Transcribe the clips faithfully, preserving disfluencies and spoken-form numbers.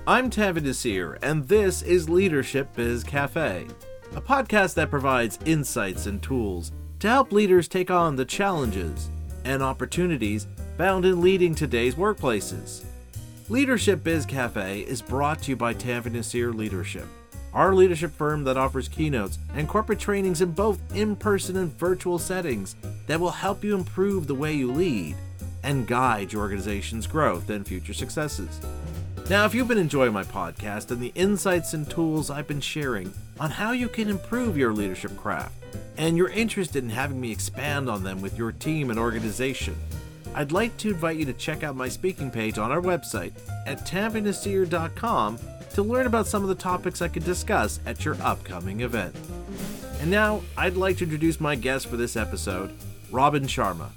I'm Tavid Nasir, and this is Leadership Biz Cafe, a podcast that provides insights and tools to help leaders take on the challenges and opportunities found in leading today's workplaces. Leadership Biz Cafe is brought to you by Tavid Nasir Leadership, our leadership firm that offers keynotes and corporate trainings in both in-person and virtual settings that will help you improve the way you lead and guide your organization's growth and future successes. Now, if you've been enjoying my podcast and the insights and tools I've been sharing on how you can improve your leadership craft, and you're interested in having me expand on them with your team and organization, I'd like to invite you to check out my speaking page on our website at tavid nasir dot com to learn about some of the topics I could discuss at your upcoming event. And now, I'd like to introduce my guest for this episode, Robin Sharma.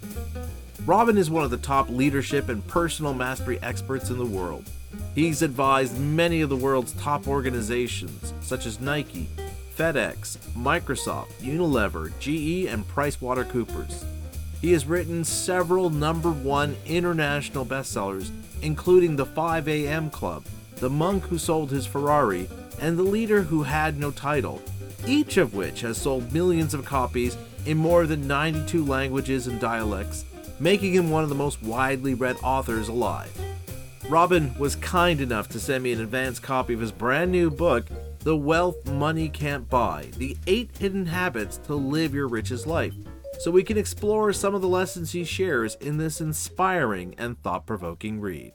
Robin is one of the top leadership and personal mastery experts in the world. He's advised many of the world's top organizations, such as Nike, FedEx, Microsoft, Unilever, G E, and PricewaterhouseCoopers. He has written several number one international bestsellers, including The five a.m. Club, The Monk Who Sold His Ferrari, and The Leader Who Had No Title, each of which has sold millions of copies in more than ninety-two languages and dialects, making him one of the most widely read authors alive. Robin was kind enough to send me an advance copy of his brand new book, The Wealth Money Can't Buy, The Eight Hidden Habits to Live Your Richest Life, so we can explore some of the lessons he shares in this inspiring and thought-provoking read.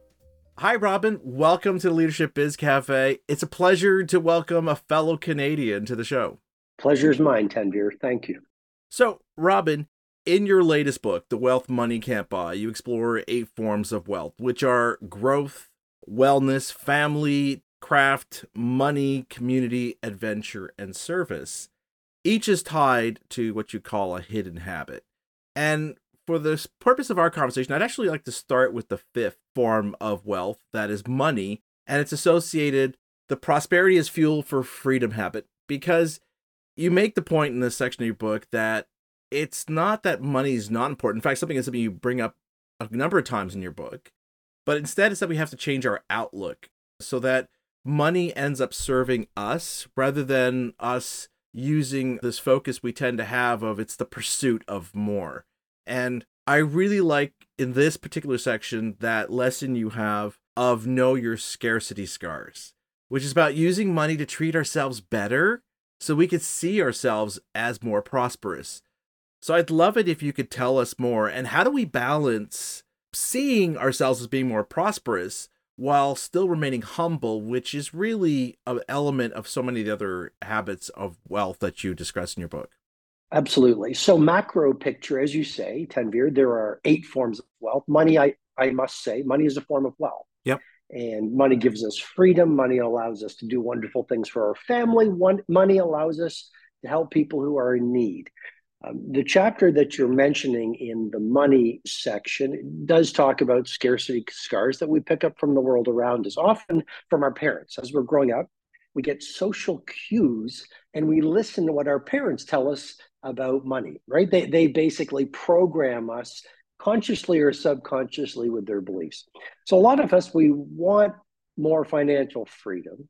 Hi, Robin. Welcome to the Leadership Biz Cafe. It's a pleasure to welcome a fellow Canadian to the show. Pleasure's mine, Tanvir. Thank you. So, Robin, in your latest book, The Wealth Money Can't Buy, you explore eight forms of wealth, which are growth, wellness, family, craft, money, community, adventure, and service. Each is tied to what you call a hidden habit. And for the purpose of our conversation, I'd actually like to start with the fifth form of wealth, that is money, and it's associated, the prosperity is fuel for freedom habit, because you make the point in this section of your book that it's not that money is not important. In fact, something is something you bring up a number of times in your book, but instead it's that we have to change our outlook so that money ends up serving us rather than us using this focus we tend to have of it's the pursuit of more. And I really like in this particular section that lesson you have of know your scarcity scars, which is about using money to treat ourselves better so we could see ourselves as more prosperous. So I'd love it if you could tell us more. And how do we balance seeing ourselves as being more prosperous while still remaining humble, which is really an element of so many of the other habits of wealth that you discuss in your book? Absolutely. So macro picture, as you say, Tanvir, there are eight forms of wealth. Money, I, I must say, money is a form of wealth. Yep. And money gives us freedom. Money allows us to do wonderful things for our family. One, money allows us to help people who are in need. Um, the chapter that you're mentioning in the money section does talk about scarcity scars that we pick up from the world around us, often from our parents. As we're growing up, we get social cues and we listen to what our parents tell us about money, right? They, they basically program us consciously or subconsciously with their beliefs. So a lot of us, we want more financial freedom,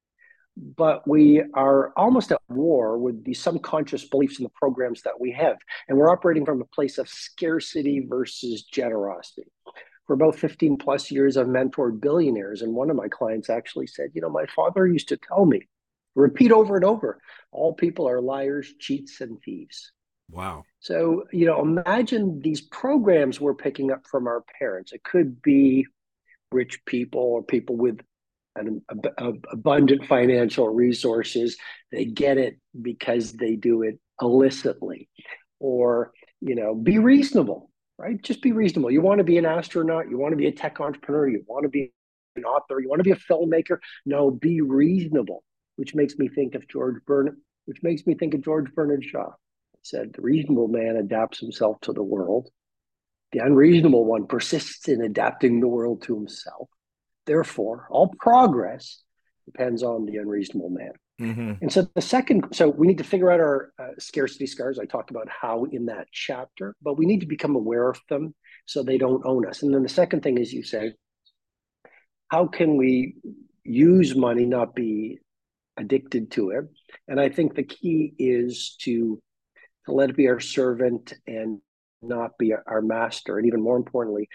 but we are almost at war with the subconscious beliefs and the programs that we have. And we're operating from a place of scarcity versus generosity. For about fifteen plus years, I've mentored billionaires. And one of my clients actually said, you know, my father used to tell me, repeat over and over, all people are liars, cheats, and thieves. Wow. So, you know, imagine these programs we're picking up from our parents. It could be rich people or people with an ab- ab- abundant financial resources. They get it because they do it illicitly. Or, you know, be reasonable, right? Just be reasonable. You want to be an astronaut, you want to be a tech entrepreneur, you want to be an author, you want to be a filmmaker. No, be reasonable, which makes me think of George Bernard, which makes me think of George Bernard Shaw. He said, the reasonable man adapts himself to the world. The unreasonable one persists in adapting the world to himself. Therefore, all progress depends on the unreasonable man. Mm-hmm. And so the second, so we need to figure out our uh, scarcity scars. I talked about how in that chapter, but we need to become aware of them so they don't own us. And then the second thing is you say, how can we use money, not be addicted to it. And I think the key is to, to let it be our servant and not be our master. And even more importantly,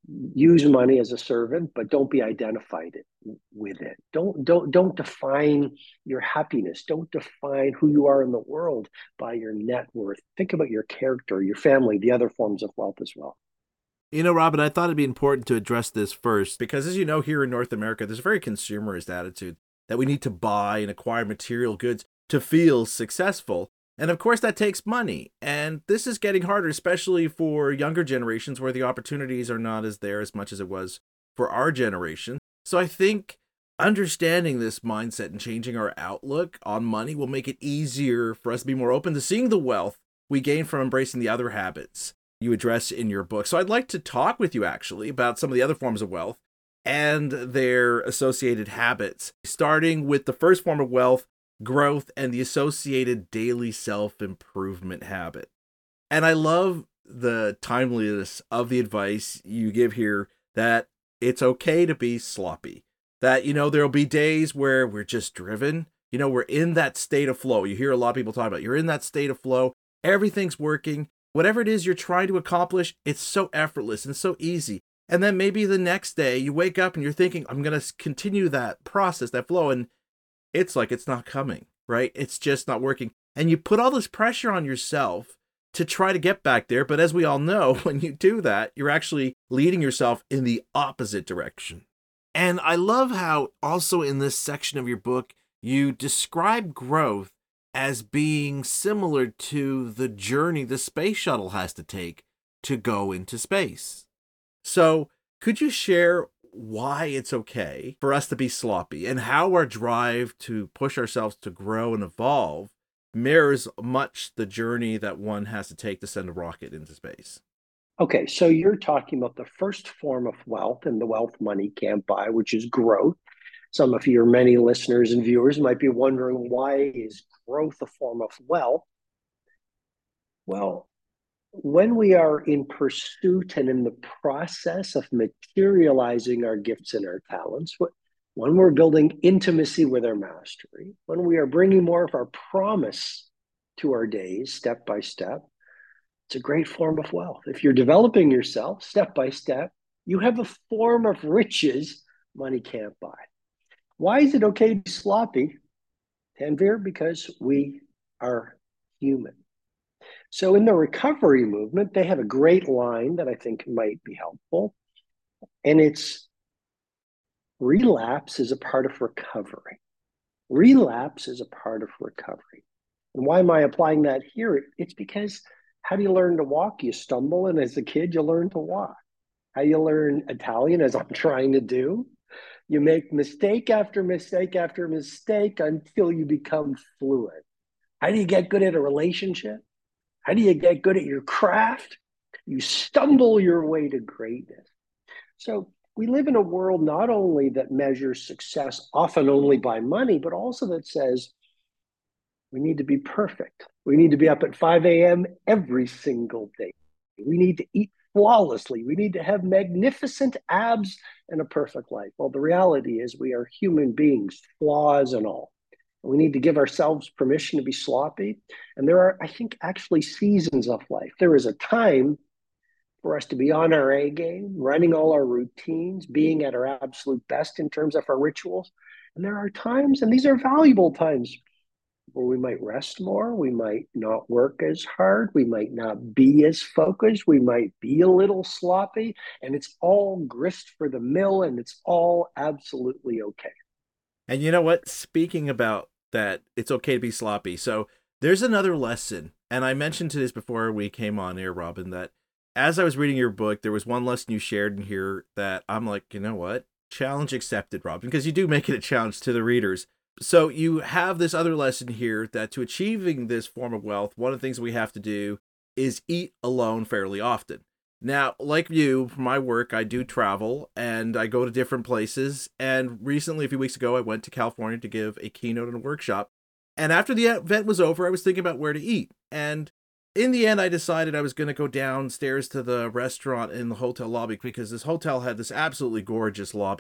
use money as a servant, but don't be identified with it. Don't don't don't define your happiness. Don't define who you are in the world by your net worth. Think about your character, your family, the other forms of wealth as well. You know, Robin, I thought it'd be important to address this first because, as you know, here in North America, there's a very consumerist attitude that we need to buy and acquire material goods to feel successful. And of course, that takes money. And this is getting harder, especially for younger generations where the opportunities are not as there as much as it was for our generation. So I think understanding this mindset and changing our outlook on money will make it easier for us to be more open to seeing the wealth we gain from embracing the other habits you address in your book. So I'd like to talk with you actually about some of the other forms of wealth and their associated habits, starting with the first form of wealth, growth, and the associated daily self-improvement habit. And I love the timeliness of the advice you give here that it's okay to be sloppy, that, you know, there'll be days where we're just driven, you know, we're in that state of flow. You hear a lot of people talk about, you're in that state of flow, everything's working. Whatever it is you're trying to accomplish, it's so effortless and so easy. And then maybe the next day you wake up and you're thinking, I'm going to continue that process, that flow. And it's like, it's not coming, right? It's just not working. And you put all this pressure on yourself to try to get back there. But as we all know, when you do that, you're actually leading yourself in the opposite direction. And I love how also in this section of your book, you describe growth as being similar to the journey the space shuttle has to take to go into space. So could you share why it's okay for us to be sloppy and how our drive to push ourselves to grow and evolve mirrors much the journey that one has to take to send a rocket into space? Okay, so you're talking about the first form of wealth and the wealth money can't buy, which is growth. Some of your many listeners and viewers might be wondering, why is growth a form of wealth? Well, when we are in pursuit and in the process of materializing our gifts and our talents, when we're building intimacy with our mastery, when we are bringing more of our promise to our days step by step, it's a great form of wealth. If you're developing yourself step by step, you have a form of riches money can't buy. Why is it okay to be sloppy, Tanvir? Because we are human. So in the recovery movement, they have a great line that I think might be helpful. And it's relapse is a part of recovery. Relapse is a part of recovery. And why am I applying that here? It's because how do you learn to walk? You stumble, and as a kid, you learn to walk. How do you learn Italian, as I'm trying to do? You make mistake after mistake after mistake until you become fluent. How do you get good at a relationship? How do you get good at your craft? You stumble your way to greatness. So we live in a world not only that measures success often only by money, but also that says we need to be perfect. We need to be up at five a.m. every single day. We need to eat flawlessly. We need to have magnificent abs and a perfect life. Well, the reality is we are human beings, flaws and all. We need to give ourselves permission to be sloppy. And there are, I think, actually seasons of life. There is a time for us to be on our A game, running all our routines, being at our absolute best in terms of our rituals. And there are times, and these are valuable times, where we might rest more, we might not work as hard, we might not be as focused, we might be a little sloppy, and it's all grist for the mill, and it's all absolutely okay. And you know what? Speaking about that, it's okay to be sloppy. So there's another lesson, and I mentioned to this before we came on air, Robin, that as I was reading your book, there was one lesson you shared in here that I'm like, you know what? Challenge accepted, Robin, because you do make it a challenge to the readers. So you have this other lesson here that to achieving this form of wealth, one of the things we have to do is eat alone fairly often. Now, like you, for my work, I do travel and I go to different places. And recently, a few weeks ago, I went to California to give a keynote and a workshop. And after the event was over, I was thinking about where to eat. And in the end, I decided I was going to go downstairs to the restaurant in the hotel lobby because this hotel had this absolutely gorgeous lobby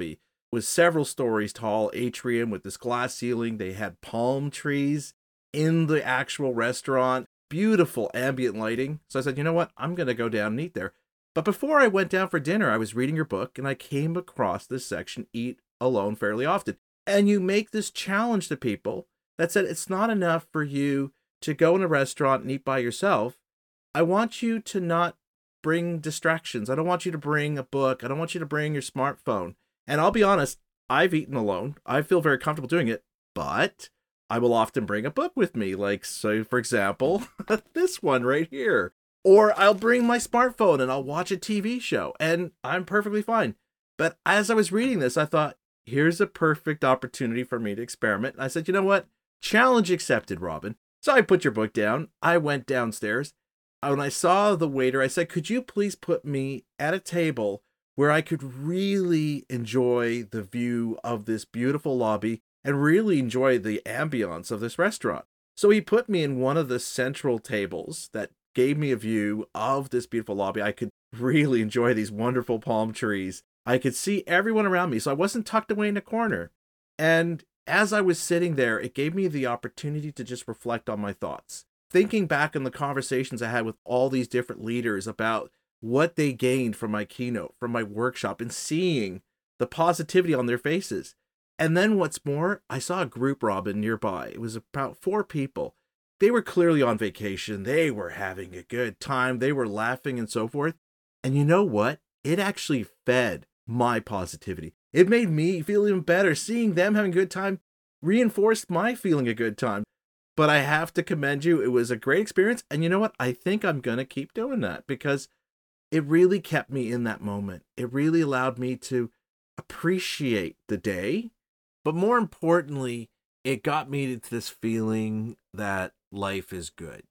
was several stories tall atrium with this glass ceiling. They had palm trees in the actual restaurant, beautiful ambient lighting. So I said, you know what? I'm going to go down and eat there. But before I went down for dinner, I was reading your book and I came across this section, Eat Alone Fairly Often. And you make this challenge to people that said it's not enough for you to go in a restaurant and eat by yourself. I want you to not bring distractions. I don't want you to bring a book. I don't want you to bring your smartphone. And I'll be honest, I've eaten alone. I feel very comfortable doing it, but I will often bring a book with me. Like, so for example, this one right here. Or I'll bring my smartphone and I'll watch a T V show and I'm perfectly fine. But as I was reading this, I thought, here's a perfect opportunity for me to experiment. And I said, you know what? Challenge accepted, Robin. So I put your book down. I went downstairs. When I saw the waiter, I said, could you please put me at a table where I could really enjoy the view of this beautiful lobby and really enjoy the ambiance of this restaurant? So he put me in one of the central tables that gave me a view of this beautiful lobby. I could really enjoy these wonderful palm trees. I could see everyone around me, so I wasn't tucked away in a corner. And as I was sitting there, it gave me the opportunity to just reflect on my thoughts. Thinking back on the conversations I had with all these different leaders about what they gained from my keynote, from my workshop, and seeing the positivity on their faces. And then what's more, I saw a group, Robin, nearby. It was about four people. They were clearly on vacation. They were having a good time. They were laughing and so forth. And you know what? It actually fed my positivity. It made me feel even better. Seeing them having a good time reinforced my feeling a good time. But I have to commend you. It was a great experience. And you know what? I think I'm going to keep doing that because it really kept me in that moment. It really allowed me to appreciate the day. But more importantly, it got me to this feeling that life is good.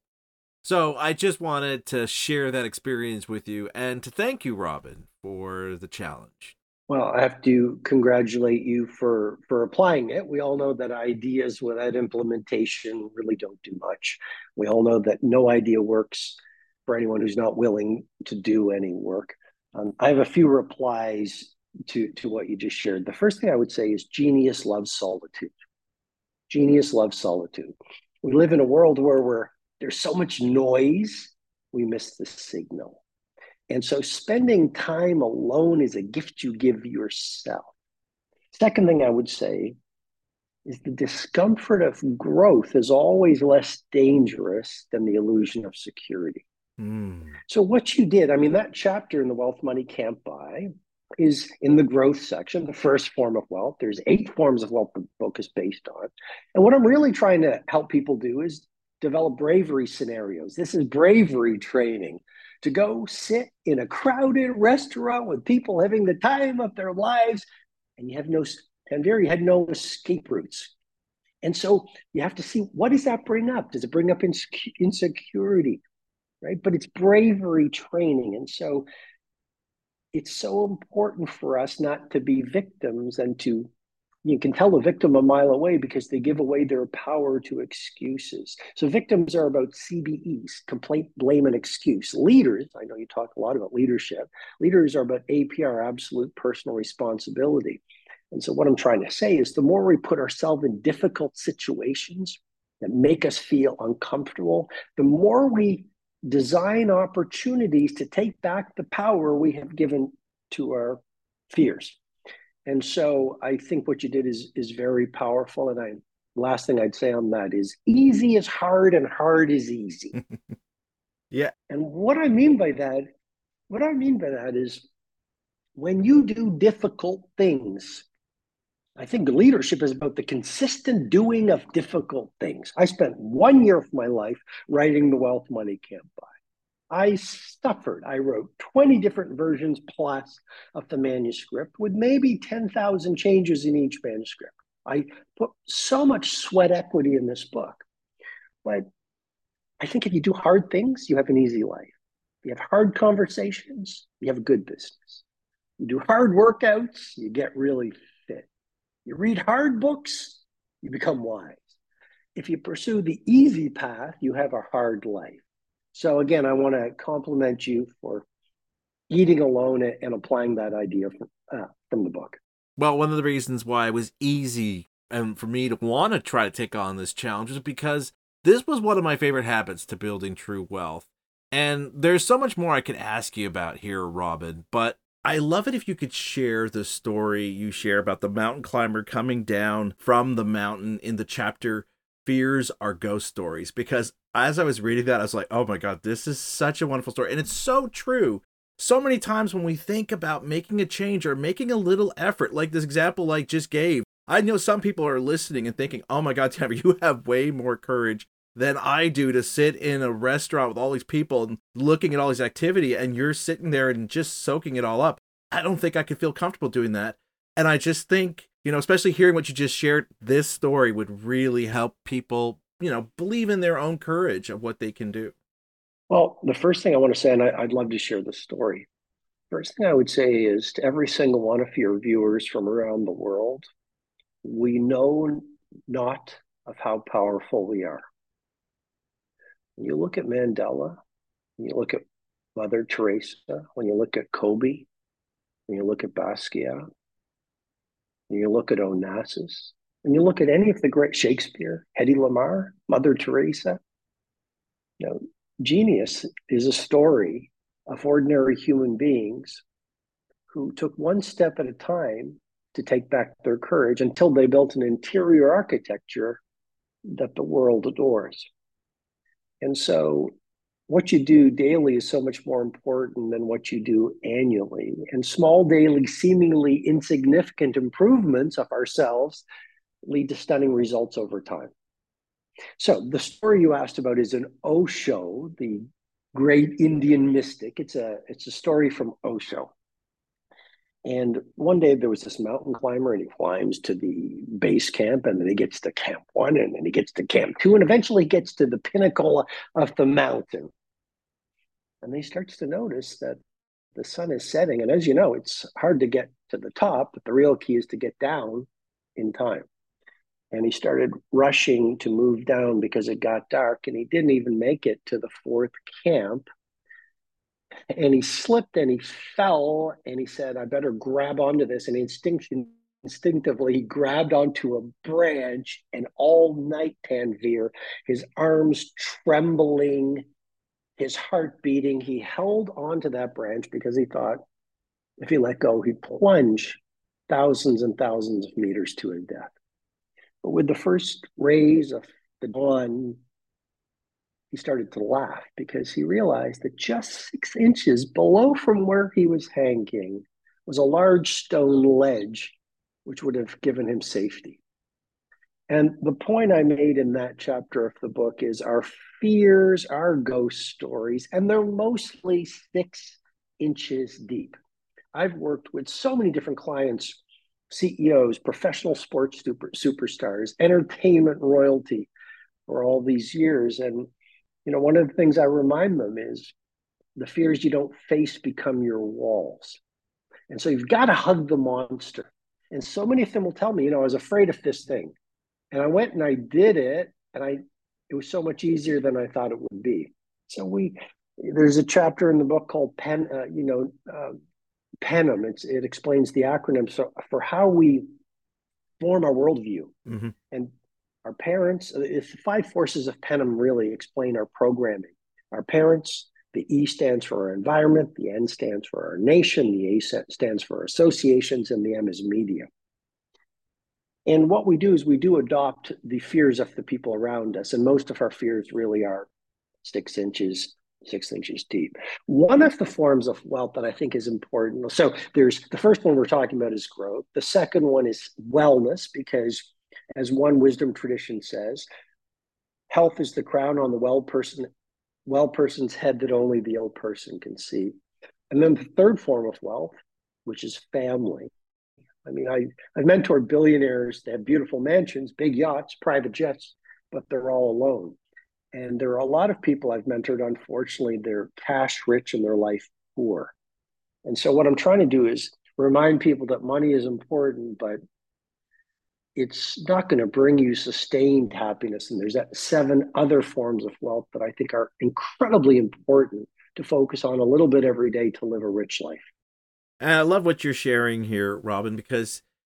So I just wanted to share that experience with you and to thank you, Robin, for the challenge. Well, I have to congratulate you for, for applying it. We all know that ideas without implementation really don't do much. We all know that no idea works for anyone who's not willing to do any work. Um, I have a few replies to, to what you just shared. The first thing I would say is genius loves solitude. Genius loves solitude. We live in a world where we're, there's so much noise, we miss the signal. And so spending time alone is a gift you give yourself. Second thing I would say is the discomfort of growth is always less dangerous than the illusion of security. Mm. So what you did, I mean, that chapter in The Wealth Money Can't Buy is in the growth section, the first form of wealth. There's eight forms of wealth the book is based on. And what I'm really trying to help people do is develop bravery scenarios. This is bravery training. To go sit in a crowded restaurant with people having the time of their lives, and you have no, Tanveer, you had no escape routes. And so you have to see, what does that bring up? Does it bring up insecurity, right? But it's bravery training. And so it's so important for us not to be victims and to, you can tell a victim a mile away because they give away their power to excuses. So victims are about C B Es, complaint, blame, and excuse. Leaders, I know you talk a lot about leadership. Leaders are about A P R, absolute personal responsibility. And so what I'm trying to say is the more we put ourselves in difficult situations that make us feel uncomfortable, the more we design opportunities to take back the power we have given to our fears. And so I think what you did is, is very powerful. And I, last thing I'd say on that is easy is hard and hard is easy. Yeah. And what I mean by that, what I mean by that is when you do difficult things, I think leadership is about the consistent doing of difficult things. I spent one year of my life writing The Wealth Money Can't Buy. I suffered. I wrote twenty different versions plus of the manuscript with maybe ten thousand changes in each manuscript. I put so much sweat equity in this book. But I think if you do hard things, you have an easy life. If you have hard conversations, you have a good business. You do hard workouts, you get really fit. You read hard books, you become wise. If you pursue the easy path, you have a hard life. So again, I want to compliment you for eating alone and applying that idea from, uh, from the book. Well, one of the reasons why it was easy and for me to want to try to take on this challenge was because this was one of my favorite habits to building true wealth. And there's so much more I could ask you about here, Robin, but I love it if you could share the story you share about the mountain climber coming down from the mountain in the chapter Fears Are Ghost Stories, because as I was reading that, I was like, oh my God, this is such a wonderful story. And it's so true. So many times when we think about making a change or making a little effort, like this example like just gave, I know some people are listening and thinking, oh my God, Tanner, you have way more courage than I do to sit in a restaurant with all these people and looking at all these activity, and you're sitting there and just soaking it all up. I don't think I could feel comfortable doing that. And I just think, you know, especially hearing what you just shared, this story would really help people, you know, believe in their own courage of what they can do. Well, the first thing I want to say, and I, I'd love to share the story. First thing I would say is to every single one of your viewers from around the world, we know not of how powerful we are. When you look at Mandela, when you look at Mother Teresa, when you look at Kobe, when you look at Basquiat, when you look at Onassis, when you look at any of the great Shakespeare, Hedy Lamarr, Mother Teresa, you know, genius is a story of ordinary human beings who took one step at a time to take back their courage until they built an interior architecture that the world adores. And so what you do daily is so much more important than what you do annually. And small daily, seemingly insignificant improvements of ourselves lead to stunning results over time. So the story you asked about is an Osho, the great Indian mystic. It's a, it's a story from Osho. And one day there was this mountain climber, and he climbs to the base camp, and then he gets to camp one, and then he gets to camp two, and eventually gets to the pinnacle of the mountain. And he starts to notice that the sun is setting. And as you know, it's hard to get to the top, but the real key is to get down in time. And he started rushing to move down because it got dark, and he didn't even make it to the fourth camp. And he slipped and he fell, and he said, I better grab onto this. And instinct, instinctively, he grabbed onto a branch, and all night, Tanvir, his arms trembling, his heart beating, he held onto that branch because he thought if he let go, he'd plunge thousands and thousands of meters to his death. But with the first rays of the dawn, he started to laugh because he realized that just six inches below from where he was hanging was a large stone ledge, which would have given him safety. And the point I made in that chapter of the book is our fears are ghost stories, and they're mostly six inches deep. I've worked with so many different clients, C E Os, professional sports super, superstars, entertainment royalty for all these years. And you know, one of the things I remind them is the fears you don't face become your walls. And so you've got to hug the monster. And so many of them will tell me, you know, I was afraid of this thing. And I went and I did it, and I it was so much easier than I thought it would be. So we there's a chapter in the book called Pen, uh, you know, uh, PENM. It's, it explains the acronym so, for how we form our worldview. Mm-hmm. And our parents, if the five forces of PENM really explain our programming. Our parents, the E stands for our environment, the N stands for our nation, the A stands for our associations, and the M is media. And what we do is we do adopt the fears of the people around us. And most of our fears really are six inches, six inches deep. One of the forms of wealth that I think is important. So there's the first one we're talking about is growth. The second one is wellness, because as one wisdom tradition says, health is the crown on the well person, well person's head that only the ill person can see. And then the third form of wealth, which is family. I mean, I, I've mentored billionaires that have beautiful mansions, big yachts, private jets, but they're all alone. And there are a lot of people I've mentored, unfortunately, they're cash rich and their life poor. And so what I'm trying to do is remind people that money is important, but it's not going to bring you sustained happiness. And there's that seven other forms of wealth that I think are incredibly important to focus on a little bit every day to live a rich life. And I love what you're sharing here, Robin, because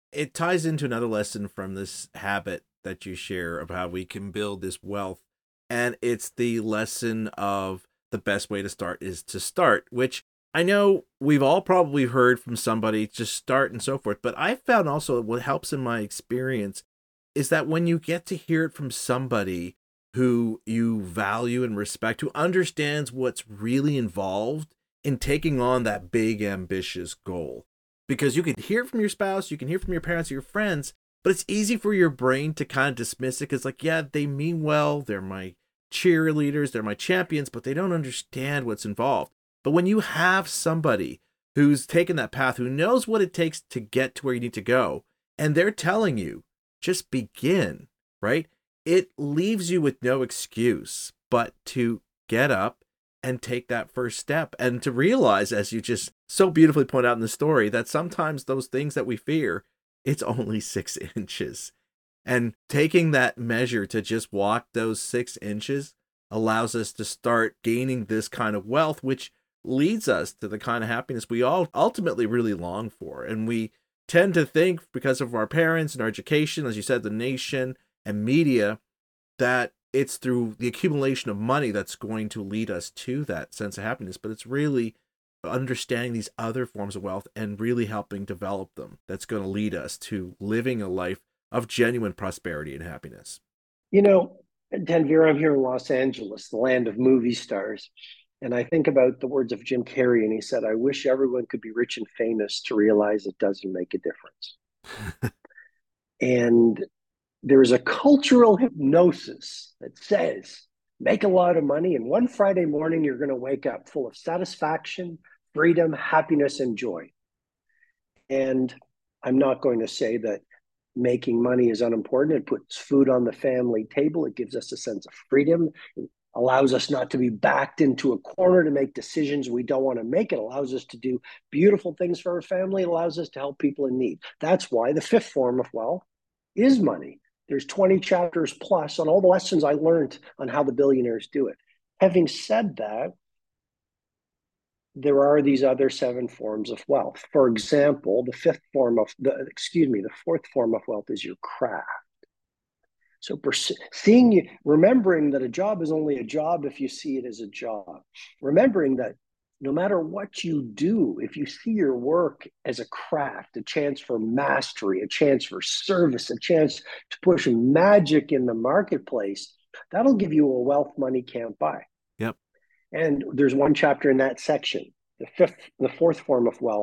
it ties into another lesson from this habit that you share of how we can build this wealth. And it's the lesson of the best way to start is to start, which I know we've all probably heard from somebody, just start and so forth. But I found also what helps in my experience is that when you get to hear it from somebody who you value and respect, who understands what's really involved in taking on that big, ambitious goal. Because you can hear from your spouse, you can hear from your parents, or your friends, but it's easy for your brain to kind of dismiss it because, like, yeah, they mean well, they're my cheerleaders, they're my champions, but they don't understand what's involved. But when you have somebody who's taken that path, who knows what it takes to get to where you need to go, and they're telling you, just begin, right? It leaves you with no excuse but to get up and take that first step and to realize, as you just so beautifully point out in the story, that sometimes those things that we fear, it's only six inches. And taking that measure to just walk those six inches allows us to start gaining this kind of wealth, which leads us to the kind of happiness we all ultimately really long for. And we tend to think, because of our parents and our education, as you said, the nation and media, that it's through the accumulation of money that's going to lead us to that sense of happiness. But it's really understanding these other forms of wealth and really helping develop them that's going to lead us to living a life of genuine prosperity and happiness. You know, Denver, I'm here in Los Angeles, the land of movie stars. And I think about the words of Jim Carrey, and he said, I wish everyone could be rich and famous to realize it doesn't make a difference. And there is a cultural hypnosis that says, make a lot of money, and one Friday morning, you're going to wake up full of satisfaction, freedom, happiness, and joy. And I'm not going to say that making money is unimportant. It puts food on the family table. It gives us a sense of freedom. It allows us not to be backed into a corner to make decisions we don't want to make. It allows us to do beautiful things for our family. It allows us to help people in need. That's why the fifth form of wealth is money. There's twenty chapters plus on all the lessons I learned on how the billionaires do it. Having said that, there are these other seven forms of wealth. For example, the fifth form of the, excuse me, the fourth form of wealth is your craft. So seeing you, remembering that a job is only a job if you see it as a job. Remembering that no matter what you do, if you see your work as a craft, a chance for mastery, a chance for service, a chance to push magic in the marketplace, that'll give you a wealth money can't buy. Yep. And there's one chapter in that section, the fifth, the fourth form of wealth,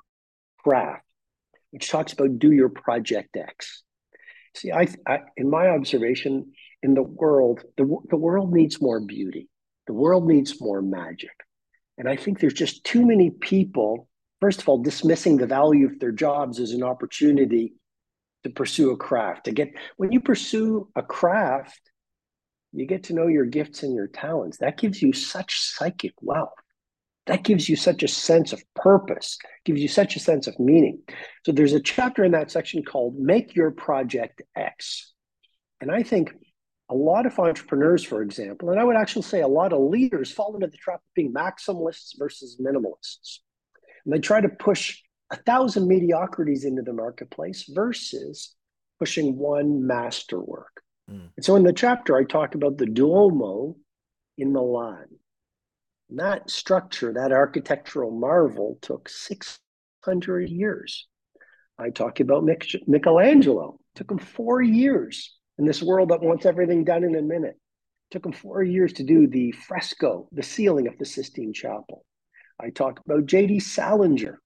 craft, which talks about do your project X. See, I, I in my observation, in the world, the, the world needs more beauty. The world needs more magic. And I think there's just too many people, first of all, dismissing the value of their jobs as an opportunity to pursue a craft. To get, when you pursue a craft, you get to know your gifts and your talents. That gives you such psychic wealth. That gives you such a sense of purpose, gives you such a sense of meaning. So there's a chapter in that section called Make Your Project X. And I think a lot of entrepreneurs, for example, and I would actually say a lot of leaders fall into the trap of being maximalists versus minimalists. And they try to push a thousand mediocrities into the marketplace versus pushing one masterwork. Mm. And so in the chapter, I talk about the Duomo in Milan. And that structure, that architectural marvel, took six hundred years. I talk about Mich- Michelangelo. It took him four years. In this world that wants everything done in a minute. It took him four years to do the fresco, the ceiling of the Sistine Chapel. I talk about J D Salinger,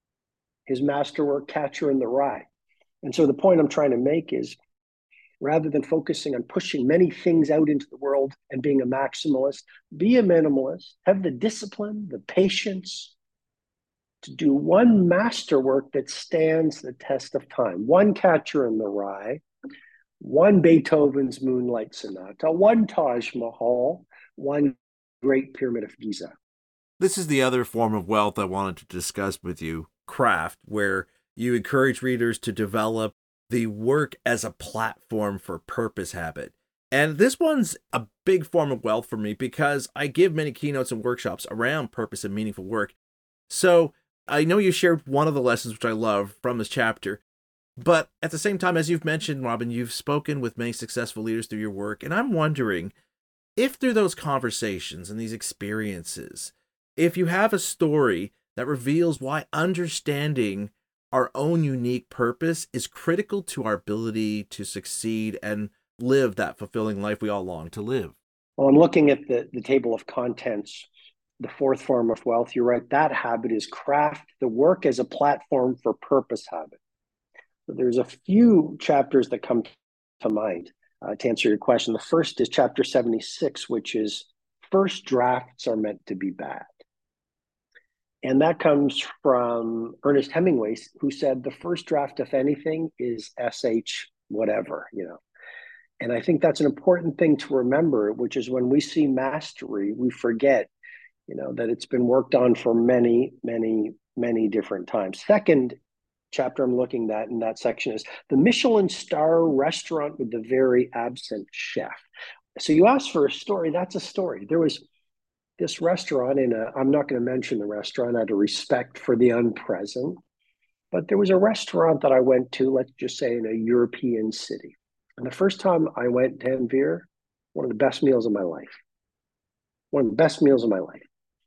his masterwork, Catcher in the Rye. And so the point I'm trying to make is, rather than focusing on pushing many things out into the world and being a maximalist, be a minimalist, have the discipline, the patience to do one masterwork that stands the test of time. One Catcher in the Rye, one Beethoven's Moonlight Sonata, one Taj Mahal, one Great Pyramid of Giza. This is the other form of wealth I wanted to discuss with you, craft, where you encourage readers to develop the work as a platform for purpose habit. And this one's a big form of wealth for me because I give many keynotes and workshops around purpose and meaningful work. So I know you shared one of the lessons, which I love, from this chapter. But at the same time, as you've mentioned, Robin, you've spoken with many successful leaders through your work. And I'm wondering if through those conversations and these experiences, if you have a story that reveals why understanding our own unique purpose is critical to our ability to succeed and live that fulfilling life we all long to live. Well, I'm looking at the, the table of contents, the fourth form of wealth. You're right. That habit is craft the work as a platform for purpose habit. So there's a few chapters that come to mind uh, to answer your question. The first is chapter seventy-six, which is first drafts are meant to be bad. And that comes from Ernest Hemingway, who said the first draft, if anything, is S H whatever, you know. And I think that's an important thing to remember, which is when we see mastery, we forget, you know, that it's been worked on for many, many, many different times. Second chapter I'm looking at in that section is the Michelin star restaurant with the very absent chef. So you asked for a story, that's a story. There was this restaurant in a, I'm not going to mention the restaurant out of respect for the unpresent, but there was a restaurant that I went to, let's just say in a European city. And the first time I went to Envir, one of the best meals of my life. One of the best meals of my life.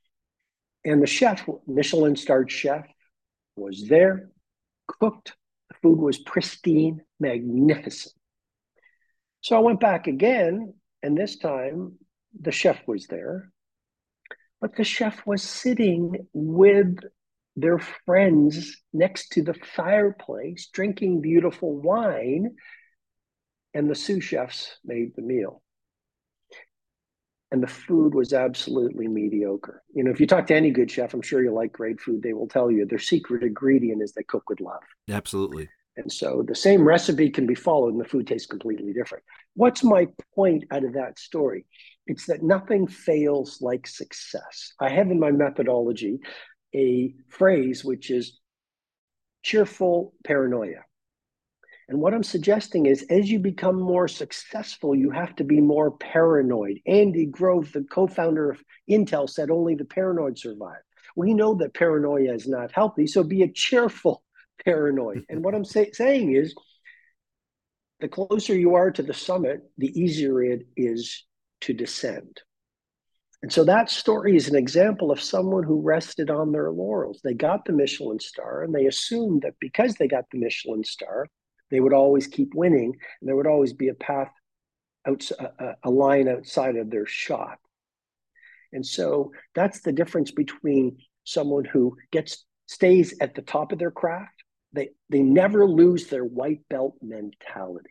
And the chef, Michelin starred chef, was there, cooked. The food was pristine, magnificent. So I went back again, and this time the chef was there. But the chef was sitting with their friends next to the fireplace, drinking beautiful wine, and the sous chefs made the meal. And the food was absolutely mediocre. You know, if you talk to any good chef, I'm sure you like great food, they will tell you their secret ingredient is they cook with love. Absolutely. And so the same recipe can be followed and the food tastes completely different. What's my point out of that story? It's that nothing fails like success. I have in my methodology a phrase which is cheerful paranoia. And what I'm suggesting is as you become more successful, you have to be more paranoid. Andy Grove, the co-founder of Intel, said only the paranoid survive. We know that paranoia is not healthy, so be a cheerful paranoid. And what I'm say- saying is the closer you are to the summit, the easier it is to descend. And so that story is an example of someone who rested on their laurels. They got the Michelin star and they assumed that because they got the Michelin star, they would always keep winning and there would always be a path, out, a, a line outside of their shot. And so that's the difference between someone who gets stays at the top of their craft. They, they never lose their white belt mentality.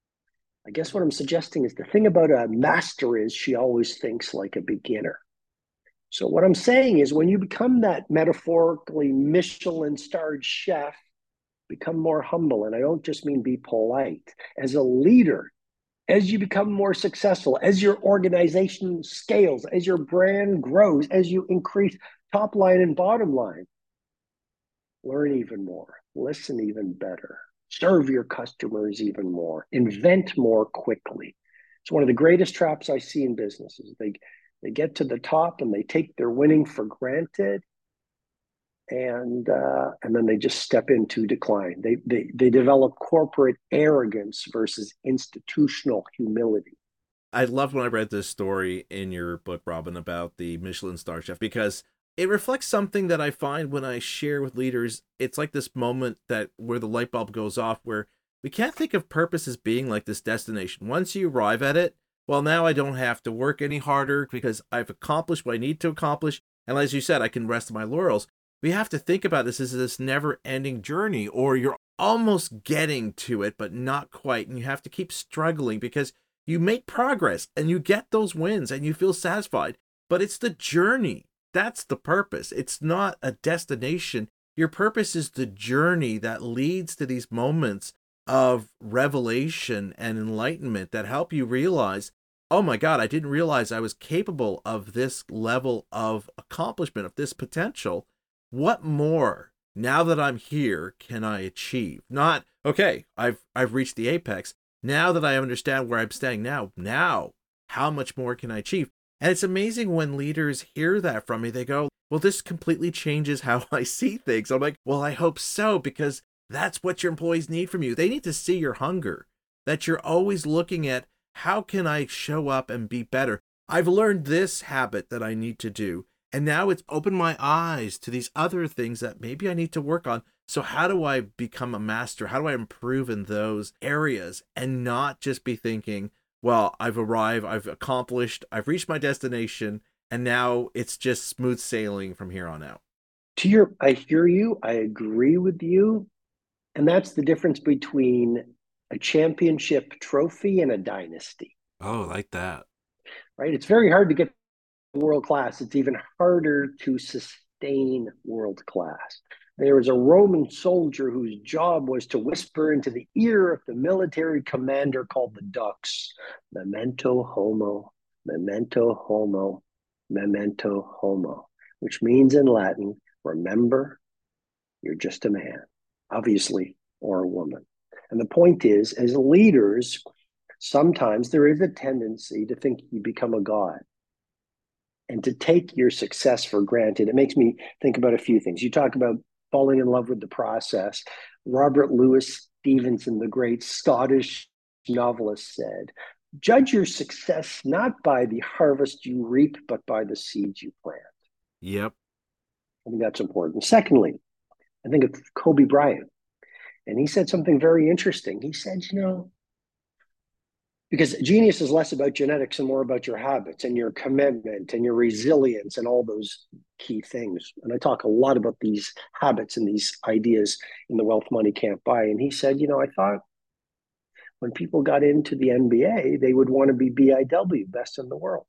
I guess what I'm suggesting is the thing about a master is she always thinks like a beginner. So what I'm saying is when you become that metaphorically Michelin-starred chef, become more humble. And I don't just mean be polite. As a leader, as you become more successful, as your organization scales, as your brand grows, as you increase top line and bottom line, learn even more, listen even better, serve your customers even more, invent more quickly. It's one of the greatest traps I see in businesses. They, they get to the top and they take their winning for granted. And uh, and then they just step into decline. They, they they develop corporate arrogance versus institutional humility. I loved when I read this story in your book, Robin, about the Michelin star chef, because it reflects something that I find when I share with leaders. It's like this moment that where the light bulb goes off, where we can't think of purpose as being like this destination. Once you arrive at it, well, now I don't have to work any harder because I've accomplished what I need to accomplish. And as you said, I can rest on my laurels. We have to think about this as this never-ending journey, or you're almost getting to it, but not quite. And you have to keep struggling because you make progress and you get those wins and you feel satisfied. But it's the journey. That's the purpose. It's not a destination. Your purpose is the journey that leads to these moments of revelation and enlightenment that help you realize, oh my God, I didn't realize I was capable of this level of accomplishment, of this potential. What more, now that I'm here, can I achieve? Not, okay, I've I've reached the apex. Now that I understand where I'm staying now, now, how much more can I achieve? And it's amazing when leaders hear that from me. They go, well, this completely changes how I see things. I'm like, well, I hope so, because That's what your employees need from you. They need to see your hunger, that you're always looking at how can I show up and be better? I've learned this habit that I need to do, and now it's opened my eyes to these other things that maybe I need to work on. So how do I become a master? How do I improve in those areas and not just be thinking, well, I've arrived, I've accomplished, I've reached my destination, and now it's just smooth sailing from here on out. To your, I hear you. I agree with you. And that's the difference between a championship trophy and a dynasty, Oh, like that. right? It's very hard to get world class. It's even harder to sustain world class. There was a Roman soldier whose job was to whisper into the ear of the military commander called the Dux, memento homo, memento homo, memento homo, which means in Latin, remember, you're just a man, obviously, or a woman. And the point is, as leaders, sometimes there is a tendency to think you become a god and to take your success for granted. It makes me think about a few things. You talk about falling in love with the process. Robert Louis Stevenson, the great Scottish novelist, said, judge your success not by the harvest you reap, but by the seeds you plant. Yep. I think that's important. Secondly, I think of Kobe Bryant, and he said something very interesting. He said, you know, because genius is less about genetics and more about your habits and your commitment and your resilience and all those key things. And I talk a lot about these habits and these ideas in the Wealth Money Can't Buy. And he said, you know, I thought when people got into the N B A, they would want to be B I W, best in the world.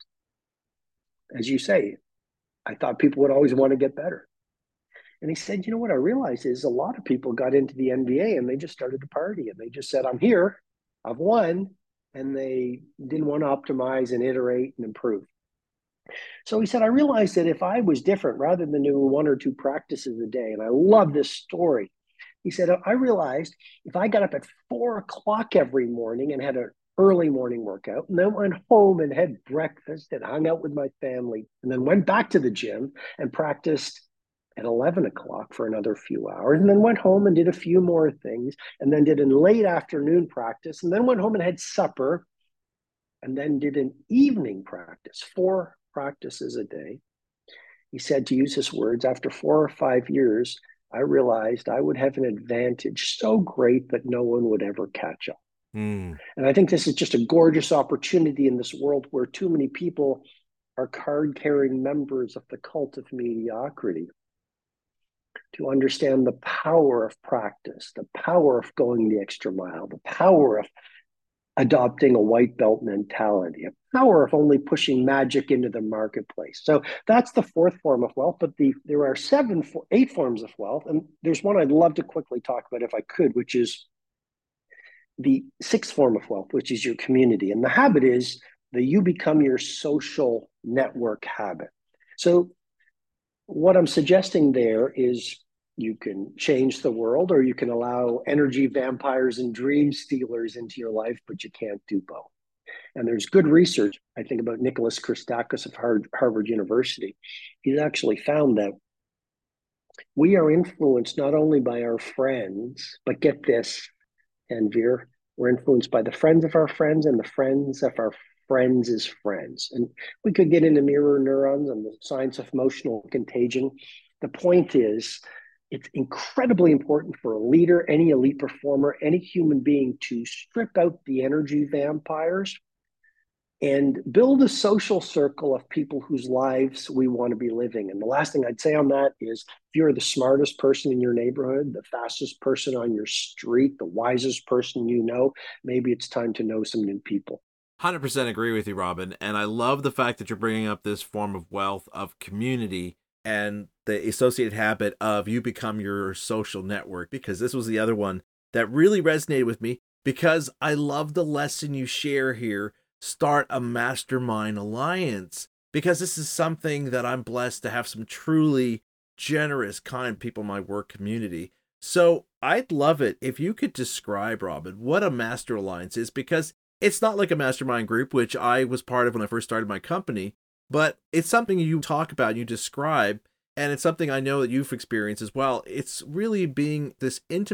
As you say, I thought people would always want to get better. And he said, you know what I realized is a lot of people got into the N B A and they just started to party and they just said, I'm here, I've won. And they didn't want to optimize and iterate and improve. So he said, I realized that if I was different, rather than doing one or two practices a day, and I love this story. He said, I realized if I got up at four o'clock every morning and had an early morning workout, and then went home and had breakfast and hung out with my family, and then went back to the gym and practiced at eleven o'clock for another few hours, and then went home and did a few more things, and then did a late afternoon practice, and then went home and had supper, and then did an evening practice, four practices a day. He said, to use his words, after four or five years, I realized I would have an advantage so great that no one would ever catch up. Mm. And I think this is just a gorgeous opportunity in this world where too many people are card-carrying members of the cult of mediocrity, to understand the power of practice, the power of going the extra mile, the power of adopting a white belt mentality, a power of only pushing magic into the marketplace. So that's the fourth form of wealth, but the, there are seven, eight forms of wealth. And there's one I'd love to quickly talk about if I could, which is the sixth form of wealth, which is your community. And the habit is that you become your social network habit. So what I'm suggesting there is you can change the world, or you can allow energy vampires and dream stealers into your life, but you can't do both. And there's good research, I think, about Nicholas Christakis of Harvard University. He's actually found that we are influenced not only by our friends, but get this, Tanvir, we're influenced by the friends of our friends and the friends of our friends is friends. And we could get into mirror neurons and the science of emotional contagion. The point is, it's incredibly important for a leader, any elite performer, any human being to strip out the energy vampires and build a social circle of people whose lives we want to be living. And the last thing I'd say on that is, if you're the smartest person in your neighborhood, the fastest person on your street, the wisest person you know, maybe it's time to know some new people. one hundred percent agree with you, Robin. And I love the fact that you're bringing up this form of wealth of community and the associated habit of you become your social network, because this was the other one that really resonated with me, because I love the lesson you share here. Start a mastermind alliance, because this is something that I'm blessed to have some truly generous, kind people in my work community. So I'd love it if you could describe, Robin, what a master alliance is, because it's not like a mastermind group, which I was part of when I first started my company, but it's something you talk about, you describe, and it's something I know that you've experienced as well. It's really being this intimate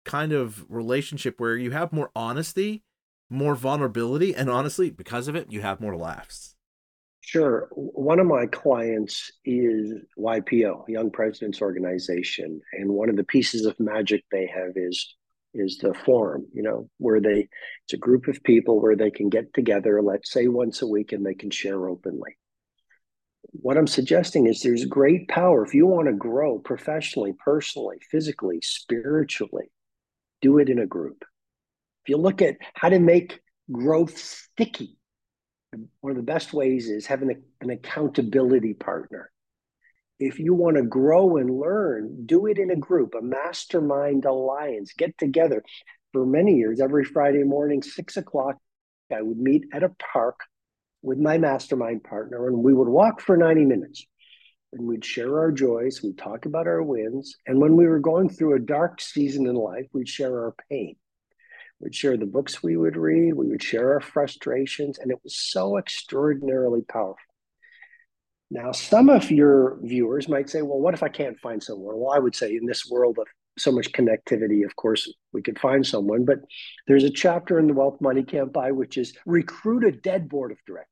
kind of relationship where you have more honesty, more vulnerability, and honestly, because of it, you have more laughs. Sure. One of my clients is Y P O, Young Presidents Organization, and one of the pieces of magic they have is is the forum, you know, where they it's a group of people where they can get together, let's say once a week, and they can share openly. What I'm suggesting is there's great power if you want to grow professionally, personally, physically, spiritually, do it in a group. If you look at how to make growth sticky, one of the best ways is having a, an accountability partner. If you want to grow and learn, do it in a group, a mastermind alliance. Get together. For many years, every Friday morning, six o'clock, I would meet at a park with my mastermind partner, and we would walk for ninety minutes. And we'd share our joys, we'd talk about our wins. And when we were going through a dark season in life, we'd share our pain. We'd share the books we would read, we would share our frustrations, and it was so extraordinarily powerful. Now, some of your viewers might say, well, what if I can't find someone? Well, I would say in this world of so much connectivity, of course, we could find someone, but there's a chapter in The Wealth Money Can't Buy, which is recruit a dead board of directors.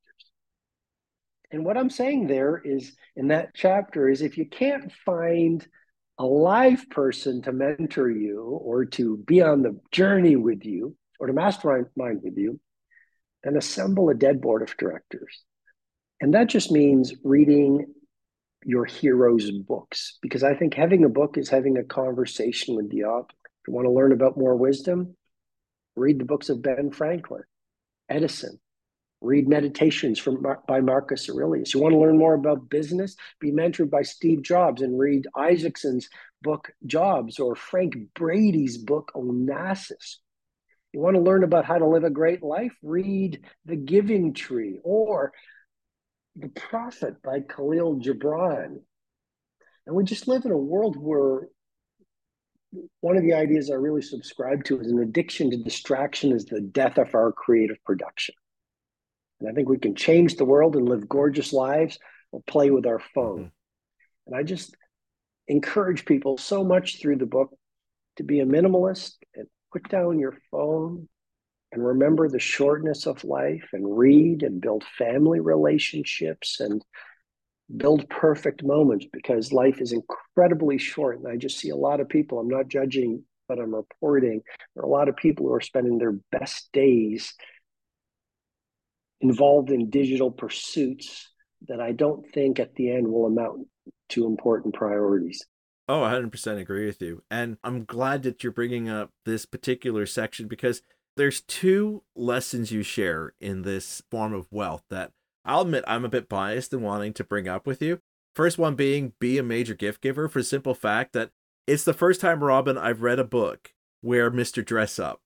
And what I'm saying there is in that chapter is if you can't find a live person to mentor you or to be on the journey with you or to mastermind with you, then assemble a dead board of directors. And that just means reading your heroes' books, because I think having a book is having a conversation with the author. If you want to learn about more wisdom, read the books of Ben Franklin, Edison, read Meditations from by Marcus Aurelius. You want to learn more about business, be mentored by Steve Jobs and read Isaacson's book, Jobs, or Frank Brady's book, Onassis. You want to learn about how to live a great life, read The Giving Tree or The Prophet by Khalil Gibran. And we just live in a world where one of the ideas I really subscribe to is an addiction to distraction is the death of our creative production. And I think we can change the world and live gorgeous lives or play with our phone. Mm-hmm. And I just encourage people so much through the book to be a minimalist and put down your phone and remember the shortness of life and read and build family relationships and build perfect moments, because life is incredibly short. And I just see a lot of people, I'm not judging, but I'm reporting, there are a lot of people who are spending their best days involved in digital pursuits that I don't think at the end will amount to important priorities. Oh, one hundred percent agree with you. And I'm glad that you're bringing up this particular section, because there's two lessons you share in this form of wealth that I'll admit I'm a bit biased in wanting to bring up with you. First one being be a major gift giver, for the simple fact that it's the first time, Robin, I've read a book where Mister Dress Up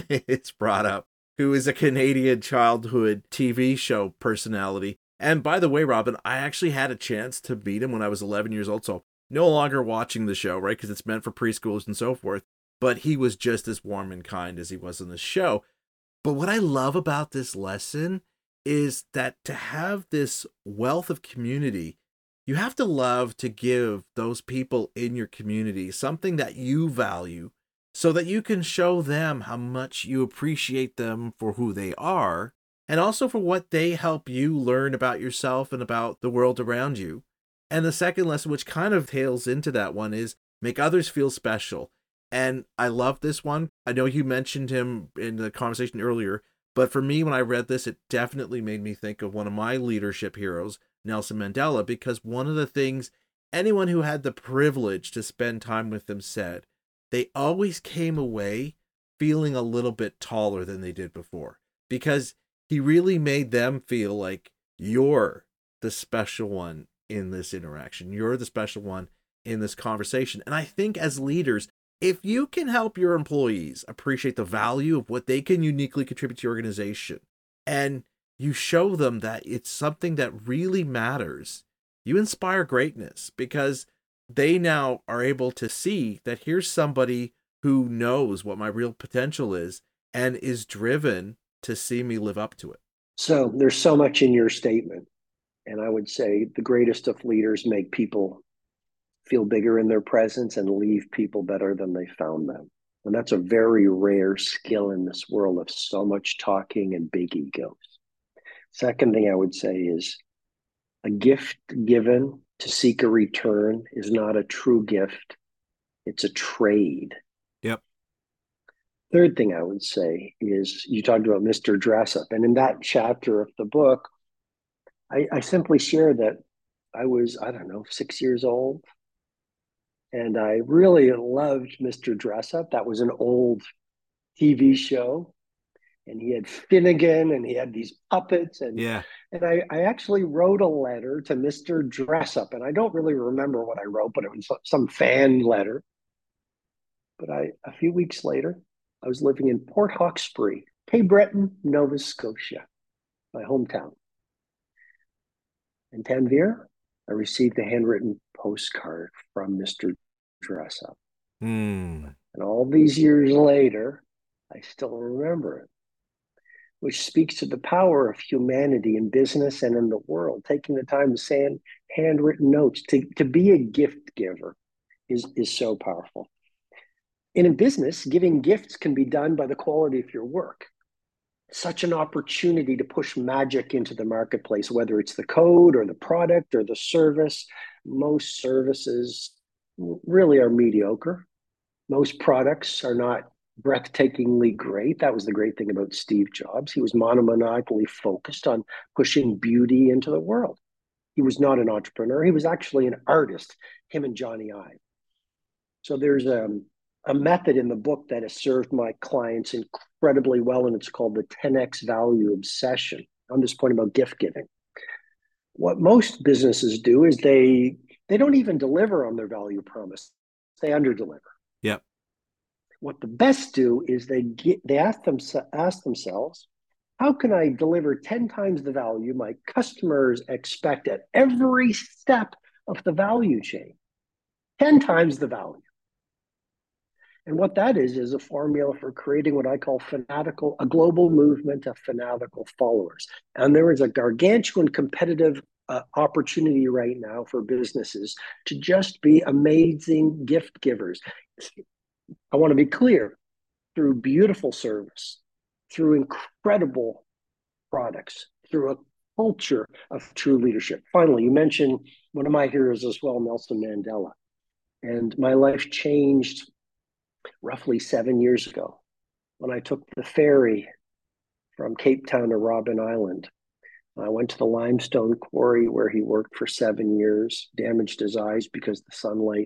is brought up, who is a Canadian childhood T V show personality. And by the way, Robin, I actually had a chance to meet him when I was eleven years old, so no longer watching the show, right? Because it's meant for preschoolers and so forth. But he was just as warm and kind as he was in the show. But what I love about this lesson is that to have this wealth of community, you have to love to give those people in your community something that you value so that you can show them how much you appreciate them for who they are and also for what they help you learn about yourself and about the world around you. And the second lesson, which kind of tails into that one, is make others feel special. And I love this one. I know you mentioned him in the conversation earlier, but for me, when I read this, it definitely made me think of one of my leadership heroes, Nelson Mandela, because one of the things anyone who had the privilege to spend time with him said, they always came away feeling a little bit taller than they did before, because he really made them feel like you're the special one in this interaction. You're the special one in this conversation. And I think as leaders, if you can help your employees appreciate the value of what they can uniquely contribute to your organization, and you show them that it's something that really matters, you inspire greatness, because they now are able to see that here's somebody who knows what my real potential is and is driven to see me live up to it. So there's so much in your statement. And I would say the greatest of leaders make people feel bigger in their presence and leave people better than they found them. And that's a very rare skill in this world of so much talking and big egos. Second thing I would say is a gift given to seek a return is not a true gift, it's a trade. Yep. Third thing I would say is you talked about Mister Dressup. And in that chapter of the book, I, I simply share that I was, I don't know, six years old. And I really loved Mister Dressup. That was an old T V show. And he had Finnegan and he had these puppets. And, Yeah. and I, I actually wrote a letter to Mister Dressup. And I don't really remember what I wrote, but it was some fan letter. But I, a few weeks later, I was living in Port Hawkesbury, Cape Breton, Nova Scotia, my hometown. In Tanvir, I received a handwritten postcard from Mister Dressup. Mm. And all these years later, I still remember it, which speaks to the power of humanity in business and in the world. Taking the time to send handwritten notes, to, to be a gift giver is, is so powerful. And in business, giving gifts can be done by the quality of your work. Such an opportunity to push magic into the marketplace, whether it's the code or the product or the service. Most services really are mediocre. Most products are not breathtakingly great. That was the great thing about Steve Jobs. He was monomaniacally focused on pushing beauty into the world. He was not an entrepreneur. He was actually an artist, him and Johnny Ive. So there's a, a method in the book that has served my clients incredibly well, and it's called the ten X value obsession. On this point about gift giving. What most businesses do is they they don't even deliver on their value promise. They underdeliver. Yep. What the best do is they get, they ask them ask themselves, how can I deliver ten times the value my customers expect at every step of the value chain? ten times the value. And what that is, is a formula for creating what I call fanatical, a global movement of fanatical followers. And there is a gargantuan competitive uh, opportunity right now for businesses to just be amazing gift givers. I want to be clear, through beautiful service, through incredible products, through a culture of true leadership. Finally, you mentioned one of my heroes as well, Nelson Mandela. And my life changed roughly seven years ago when I took the ferry from Cape Town to Robben Island. I went to the limestone quarry where he worked for seven years, damaged his eyes because the sunlight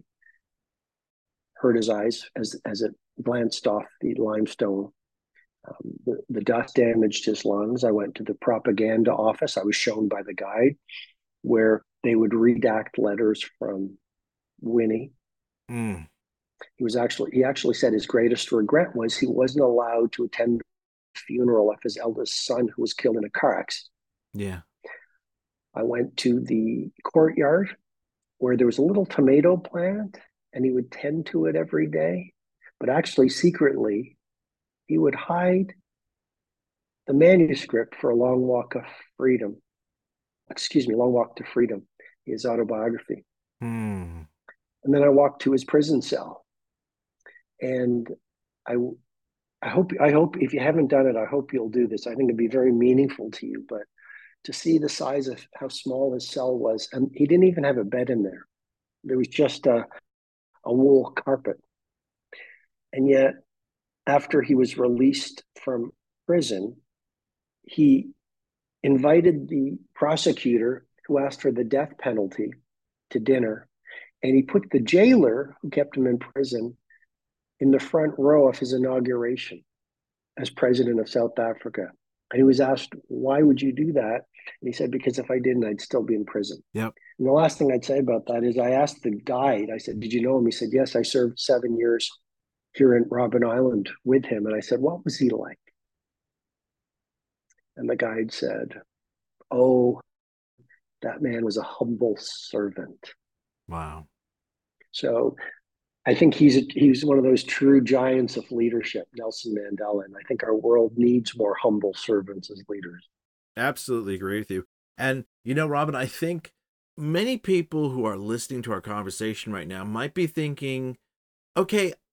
hurt his eyes as, as it glanced off the limestone. Um, the, the dust damaged his lungs. I went to the propaganda office. I was shown by the guide where they would redact letters from Winnie. Mm. He was actually he actually said his greatest regret was he wasn't allowed to attend the funeral of his eldest son who was killed in a car accident. Yeah. I went to the courtyard where there was a little tomato plant and he would tend to it every day. But actually, secretly, he would hide the manuscript for A Long Walk of Freedom. Excuse me, Long Walk to Freedom, his autobiography. Mm. And then I walked to his prison cell. And I I hope I hope if you haven't done it, I hope you'll do this. I think it'd be very meaningful to you. But to see the size of how small his cell was, and he didn't even have a bed in there. There was just a, a wool carpet. And yet, after he was released from prison, he invited the prosecutor who asked for the death penalty to dinner. And he put the jailer who kept him in prison in the front row of his inauguration as president of South Africa. And he was asked, why would you do that? And he said, because if I didn't, I'd still be in prison. Yep. And the last thing I'd say about that is I asked the guide, I said, did you know him? He said, yes, I served seven years here in Robben Island with him. And I said, what was he like? And the guide said, oh, that man was a humble servant. Wow. So I think he's a, he's one of those true giants of leadership, Nelson Mandela, and I think our world needs more humble servants as leaders. Absolutely agree with you. And you know, Robin, I think many people who are listening to our conversation right now might be thinking, okay,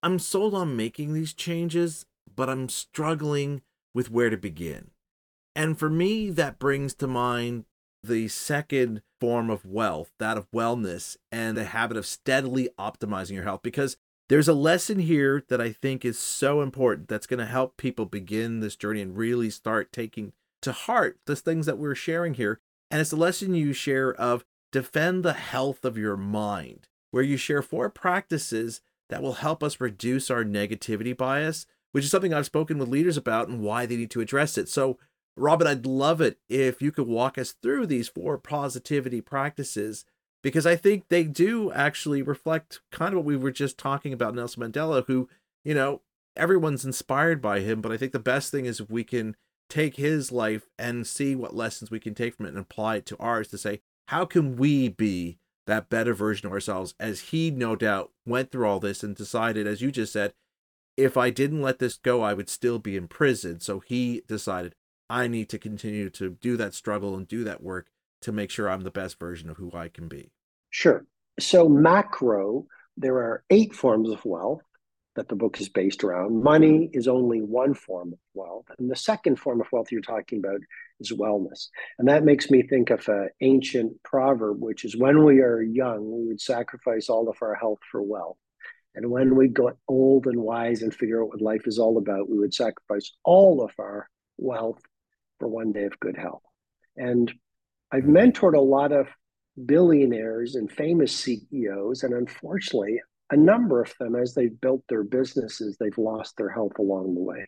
I'm sold on making these changes, but I'm struggling with where to begin. And for me, that brings to mind the second form of wealth, that of wellness, and the habit of steadily optimizing your health. Because there's a lesson here that I think is so important that's going to help people begin this journey and really start taking to heart the things that we're sharing here. And it's the lesson you share of defend the health of your mind, where you share four practices that will help us reduce our negativity bias, which is something I've spoken with leaders about and why they need to address it. So, Robin, I'd love it if you could walk us through these four positivity practices, because I think they do actually reflect kind of what we were just talking about Nelson Mandela, who, you know, everyone's inspired by him, but I think the best thing is if we can take his life and see what lessons we can take from it and apply it to ours to say, how can we be that better version of ourselves, as he no doubt went through all this and decided, as you just said, if I didn't let this go, I would still be in prison. So he decided, I need to continue to do that struggle and do that work to make sure I'm the best version of who I can be. Sure. So macro, there are eight forms of wealth that the book is based around. Money is only one form of wealth. And the second form of wealth you're talking about is wellness. And that makes me think of an ancient proverb, which is when we are young, we would sacrifice all of our health for wealth. And when we got old and wise and figure out what life is all about, we would sacrifice all of our wealth for one day of good health. And I've mentored a lot of billionaires and famous C E Os, and unfortunately, a number of them, as they've built their businesses, they've lost their health along the way.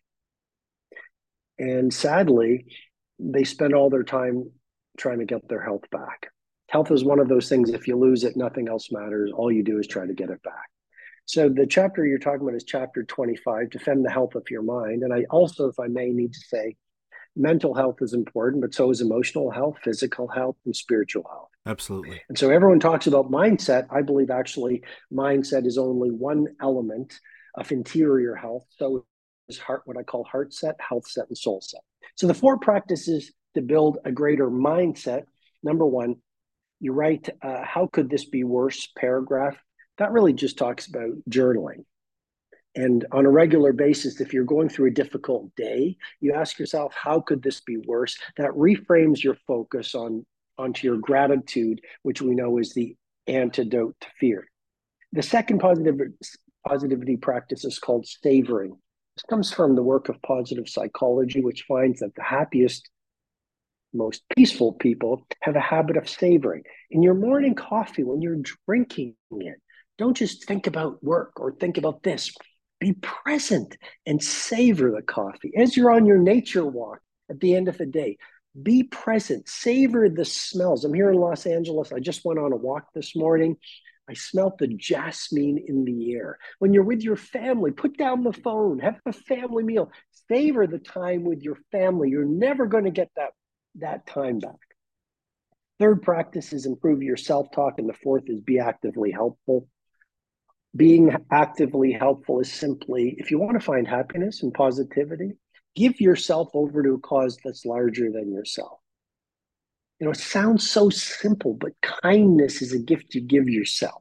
And sadly, they spend all their time trying to get their health back. Health is one of those things, if you lose it, nothing else matters. All you do is try to get it back. So the chapter you're talking about is chapter twenty-five, Defend the Health of Your Mind. And I also, if I may, need to say, mental health is important, but so is emotional health, physical health, and spiritual health. Absolutely. And so everyone talks about mindset. I believe actually mindset is only one element of interior health. So is heart, what I call heart set, health set, and soul set. So the four practices to build a greater mindset. Number one, you write, uh, how could this be worse paragraph. That really just talks about journaling. And on a regular basis, if you're going through a difficult day, you ask yourself, how could this be worse? That reframes your focus on onto your gratitude, which we know is the antidote to fear. The second positive, positivity practice is called savoring. This comes from the work of positive psychology, which finds that the happiest, most peaceful people have a habit of savoring. In your morning coffee, when you're drinking it, don't just think about work or think about this. Be present and savor the coffee. As you're on your nature walk at the end of the day, be present, savor the smells. I'm here in Los Angeles. I just went on a walk this morning. I smelt the jasmine in the air. When you're with your family, put down the phone, have a family meal, savor the time with your family. You're never going to get that, that time back. Third practice is improve your self-talk, and the fourth is be actively helpful. Being actively helpful is simply, if you want to find happiness and positivity, give yourself over to a cause that's larger than yourself. You know, it sounds so simple, but kindness is a gift you give yourself.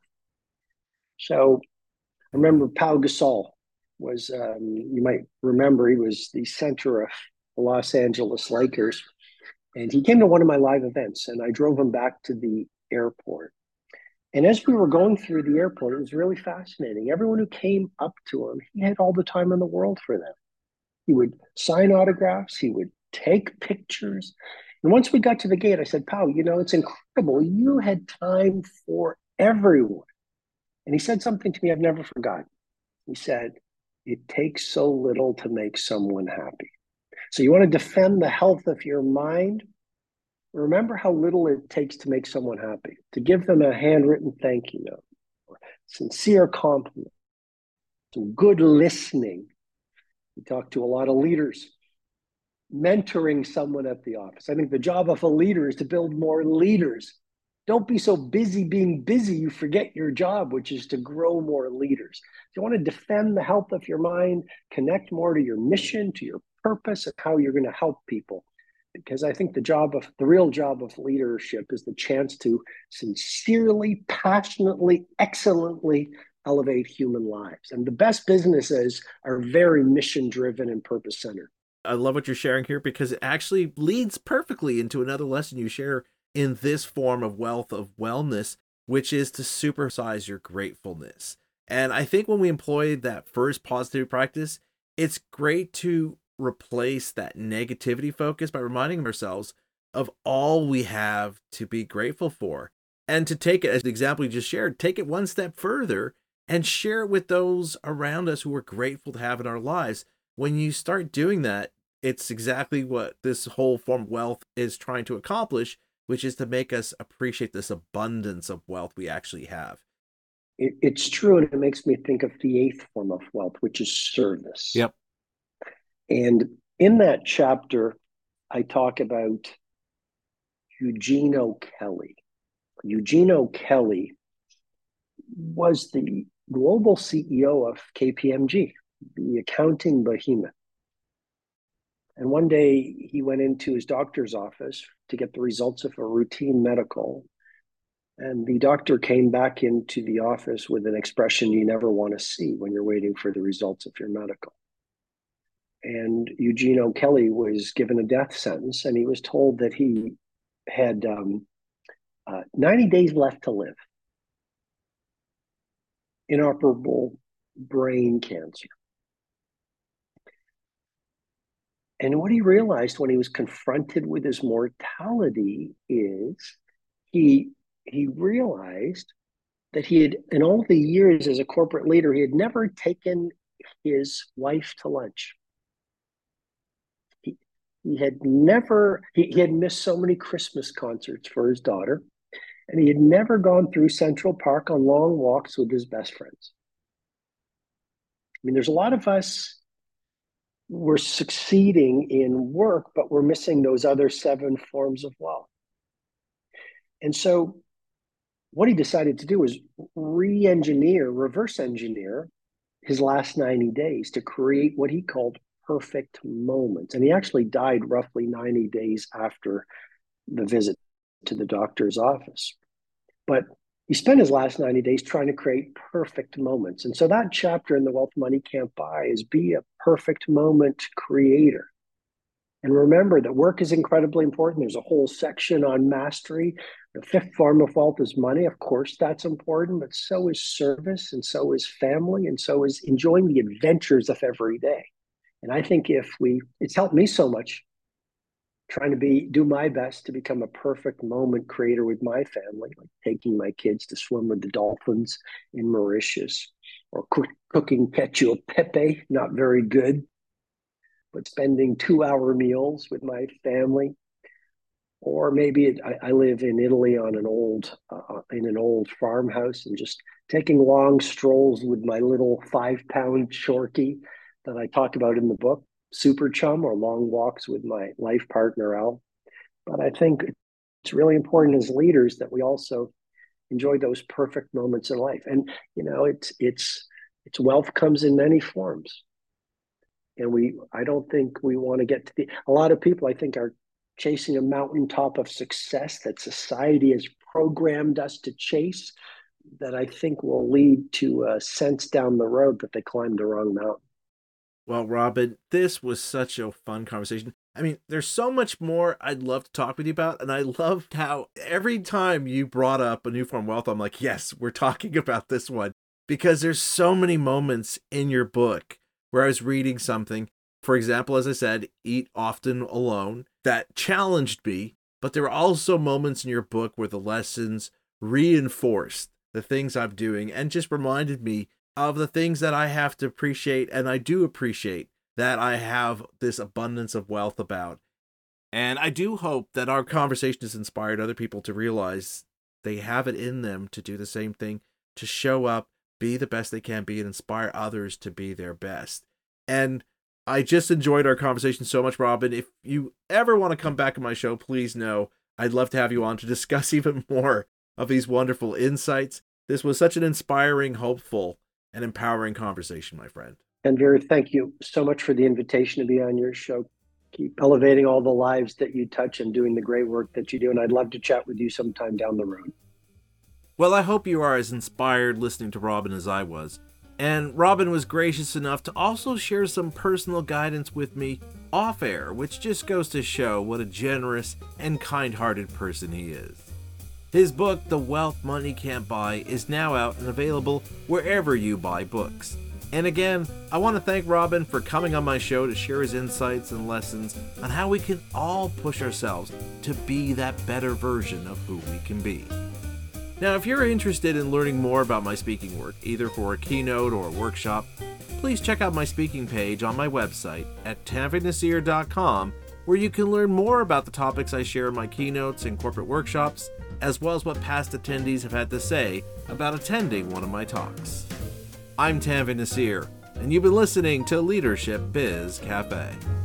So I remember Pau Gasol was, um, you might remember, he was the center of the Los Angeles Lakers. And he came to one of my live events, and I drove him back to the airport. And as we were going through the airport, it was really fascinating. Everyone who came up to him, he had all the time in the world for them. He would sign autographs. He would take pictures. And once we got to the gate, I said, Pau, you know, it's incredible. You had time for everyone. And he said something to me I've never forgotten. He said, it takes so little to make someone happy. So you want to defend the health of your mind? Remember how little it takes to make someone happy, to give them a handwritten thank you note, or sincere compliment, some good listening. We talk to a lot of leaders, mentoring someone at the office. I think the job of a leader is to build more leaders. Don't be so busy being busy, you forget your job, which is to grow more leaders. If you want to defend the health of your mind, connect more to your mission, to your purpose, and how you're going to help people. Because I think the job of the real job of leadership is the chance to sincerely, passionately, excellently elevate human lives. And the best businesses are very mission driven and purpose centered. I love what you're sharing here because it actually leads perfectly into another lesson you share in this form of wealth of wellness, which is to supersize your gratefulness. And I think when we employ that first positive practice, it's great to replace that negativity focus by reminding ourselves of all we have to be grateful for. And to take it, as the example you just shared, take it one step further and share it with those around us who we're grateful to have in our lives. When you start doing that, it's exactly what this whole form of wealth is trying to accomplish, which is to make us appreciate this abundance of wealth we actually have. It, it's true, and it makes me think of the eighth form of wealth, which is service. Yep. And in that chapter, I talk about Eugene O'Kelly. Eugene O'Kelly was the global C E O of K P M G, the accounting behemoth. And one day he went into his doctor's office to get the results of a routine medical. And the doctor came back into the office with an expression you never want to see when you're waiting for the results of your medical. And Eugene O'Kelly was given a death sentence, and he was told that he had um, uh, ninety days left to live. Inoperable brain cancer. And what he realized when he was confronted with his mortality is he he realized that he had, in all the years as a corporate leader, he had never taken his wife to lunch. He, he had never, he, he had missed so many Christmas concerts for his daughter, and he had never gone through Central Park on long walks with his best friends. I mean, there's a lot of us, we're succeeding in work, but we're missing those other seven forms of wealth. And so what he decided to do was re-engineer, reverse engineer his last ninety days to create what he called perfect moments. And he actually died roughly ninety days after the visit to the doctor's office. But he spent his last ninety days trying to create perfect moments. And so that chapter in The Wealth Money Can't Buy is be a perfect moment creator. And remember that work is incredibly important. There's a whole section on mastery. The fifth form of wealth is money. Of course, that's important, but so is service, and so is family, and so is enjoying the adventures of every day. And I think if we, it's helped me so much trying to be, do my best to become a perfect moment creator with my family, like taking my kids to swim with the dolphins in Mauritius, or cook, cooking cacio e pepe, not very good, but spending two-hour meals with my family. Or maybe it, I, I live in Italy on an old, uh, in an old farmhouse, and just taking long strolls with my little five-pound Shorkie that I talk about in the book, Super Chum, or long walks with my life partner, Al. But I think it's really important as leaders that we also enjoy those perfect moments in life. And, you know, it's, it's, it's wealth comes in many forms. And we, I don't think we want to get to the, a lot of people I think are chasing a mountaintop of success that society has programmed us to chase, that I think will lead to a sense down the road that they climbed the wrong mountain. Well, Robin, this was such a fun conversation. I mean, there's so much more I'd love to talk with you about. And I loved how every time you brought up a new form of wealth, I'm like, yes, we're talking about this one, because there's so many moments in your book where I was reading something, for example, as I said, Eat Often Alone, that challenged me. But there were also moments in your book where the lessons reinforced the things I'm doing and just reminded me of the things that I have to appreciate. And I do appreciate that I have this abundance of wealth about. And I do hope that our conversation has inspired other people to realize they have it in them to do the same thing, to show up, be the best they can be, and inspire others to be their best. And I just enjoyed our conversation so much, Robin. If you ever want to come back on my show, please know I'd love to have you on to discuss even more of these wonderful insights. This was such an inspiring, hopeful, and empowering conversation, my friend. And Vera, thank you so much for the invitation to be on your show. Keep elevating all the lives that you touch and doing the great work that you do. And I'd love to chat with you sometime down the road. Well, I hope you are as inspired listening to Robin as I was. And Robin was gracious enough to also share some personal guidance with me off air, which just goes to show what a generous and kind-hearted person he is. His book, The Wealth Money Can't Buy, is now out and available wherever you buy books. And again, I want to thank Robin for coming on my show to share his insights and lessons on how we can all push ourselves to be that better version of who we can be. Now, if you're interested in learning more about my speaking work, either for a keynote or a workshop, please check out my speaking page on my website at tanvi nasir dot com, where you can learn more about the topics I share in my keynotes and corporate workshops, as well as what past attendees have had to say about attending one of my talks. I'm Tanvi Nasir, and you've been listening to Leadership Biz Cafe.